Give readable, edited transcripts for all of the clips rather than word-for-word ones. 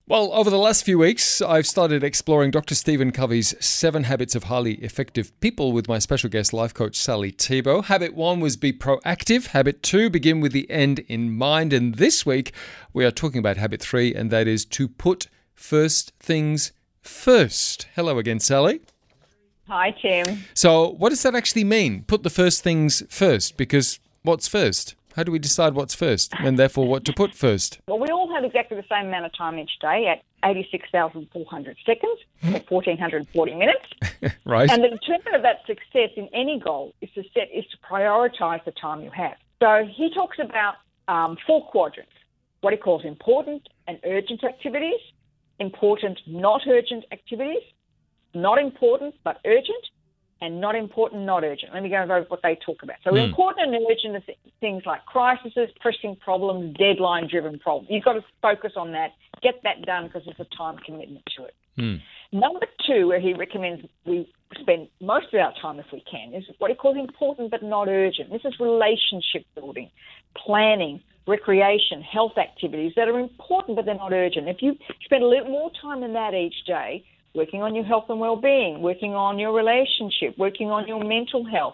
Well, over the last few weeks, I've started exploring Dr. Stephen Covey's 7 Habits of Highly Effective People with my special guest, life coach Sally Thibault. Habit 1 was be proactive. Habit 2, begin with the end in mind. And this week, we are talking about habit 3, and that is to put first things first. Hello again, Sally. Hi, Tim. So what does that actually mean? Put the first things first, because what's first? How do we decide what's first and therefore what to put first? Well, we all have exactly the same amount of time each day at 86,400 seconds or 1,440 minutes. Right. And the determinant of that success in any goal is to prioritise the time you have. So he talks about 4 quadrants, what he calls important and urgent activities, important, not urgent activities, not important but urgent, and not important, not urgent. Let me go over what they talk about. So important and urgent are things like crises, pressing problems, deadline-driven problems. You've got to focus on that, get that done because there's a time commitment to it. Number 2, where he recommends we spend most of our time if we can, is what he calls important but not urgent. This is relationship building, planning, recreation, health activities that are important but they're not urgent. If you spend a little more time in that each day, working on your health and well-being, working on your relationship, working on your mental health.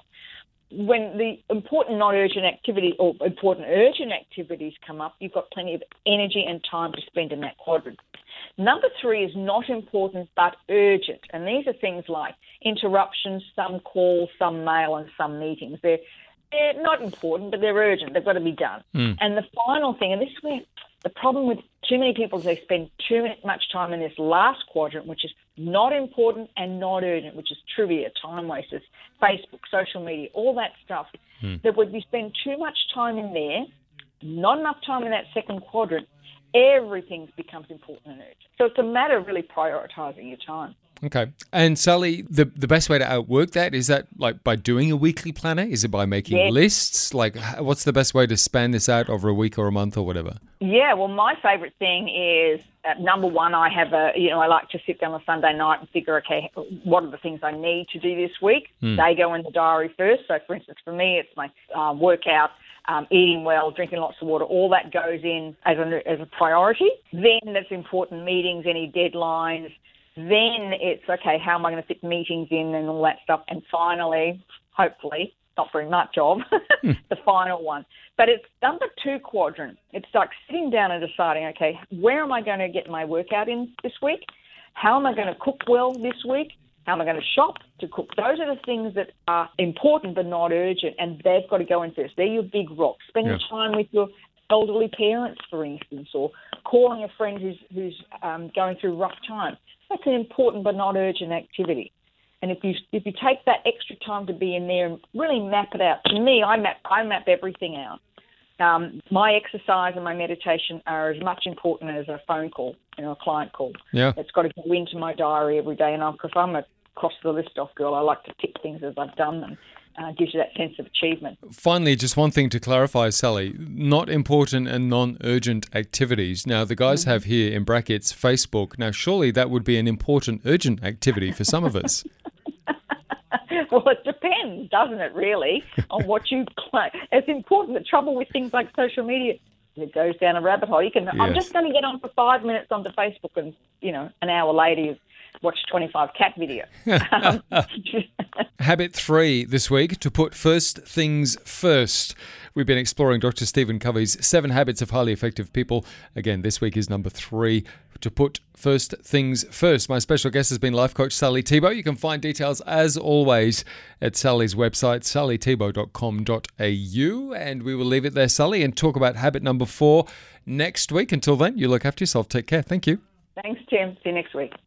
When the important not urgent activity or important urgent activities come up, you've got plenty of energy and time to spend in that quadrant. Number 3 is not important but urgent, and these are things like interruptions, some calls, some mail, and some meetings. They're not important, but they're urgent. They've got to be done. And the final thing, and this is where the problem with too many people is they spend too much time in this last quadrant, which is not important and not urgent, which is trivia, time wasters, Facebook, social media, all that stuff. That when you spend too much time in there, not enough time in that second quadrant, everything becomes important and urgent. So it's a matter of really prioritising your time. Okay. And Sally, the best way to outwork that, is that like by doing a weekly planner? Is it by making lists? Like what's the best way to span this out over a week or a month or whatever? Yeah, well, my favourite thing is, number 1, I have I like to sit down on Sunday night and figure, okay, what are the things I need to do this week? They go in the diary first. So, for instance, for me, it's my workout, eating well, drinking lots of water, all that goes in as a priority. Then there's important meetings, any deadlines. Then it's, okay, how am I going to fit meetings in and all that stuff? And finally, hopefully, not very much of, the final one. But it's number 2 quadrant. It's like sitting down and deciding, okay, where am I going to get my workout in this week? How am I going to cook well this week? How am I going to shop to cook? Those are the things that are important but not urgent, and they've got to go in first. They're your big rocks. Spending time with your elderly parents, for instance, or calling a friend who's going through a rough time. That's an important but not urgent activity. And if you take that extra time to be in there and really map it out, to me, I map everything out. My exercise and my meditation are as much important as a phone call, a client call. Yeah. It's got to go into my diary every day. And if I'm a cross the list off girl, I like to tick things as I've done them. Gives you that sense of achievement. Finally, just one thing to clarify, Sally, not important and non-urgent activities. Now, the guys have here in brackets Facebook. Now, surely that would be an important, urgent activity for some of us. Well, it depends, doesn't it, really, on what you claim. It's important. The trouble with things like social media, it goes down a rabbit hole. I'm just going to get on for 5 minutes onto Facebook and, an hour later you've watched 25 cat videos. Habit 3 this week, to put first things first. We've been exploring Dr. Stephen Covey's 7 Habits of Highly Effective People. Again, this week is number 3, to put first things first. My special guest has been life coach Sally Thibault. You can find details, as always, at Sally's website, sallythibault.com.au. And we will leave it there, Sally, and talk about habit number 4 next week. Until then, you look after yourself. Take care. Thank you. Thanks, Tim. See you next week.